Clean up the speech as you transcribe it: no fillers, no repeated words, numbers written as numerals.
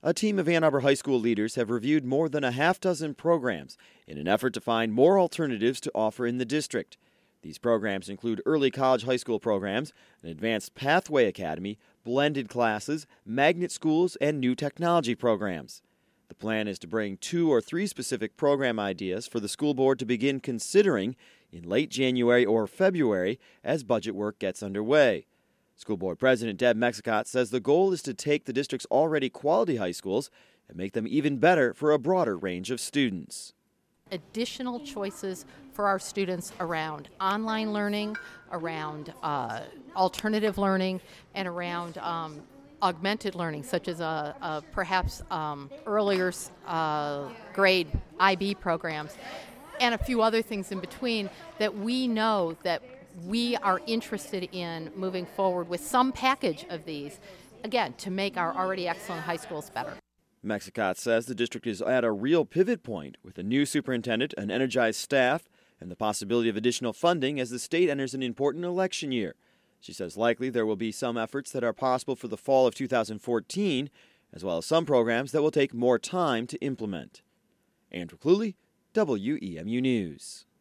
A team of Ann Arbor High School leaders have reviewed more than a half dozen programs in an effort to find more alternatives to offer in the district. These programs include early college high school programs, an advanced pathway academy, blended classes, magnet schools, and new technology programs. The plan is to bring 2 or 3 specific program ideas for the school board to begin considering in late January or February as budget work gets underway. School Board President Deb Mexicott says the goal is to take the district's already quality high schools and make them even better for a broader range of students. Additional choices for our students around online learning, around alternative learning, and around augmented learning, such as perhaps earlier grade IB programs, and a few other things in between that we know that we are interested in moving forward with some package of these, again, to make our already excellent high schools better. Mexicott says the district is at a real pivot point with a new superintendent, an energized staff, and the possibility of additional funding as the state enters an important election year. She says likely there will be some efforts that are possible for the fall of 2014, as well as some programs that will take more time to implement. Andrew Cluley, WEMU News.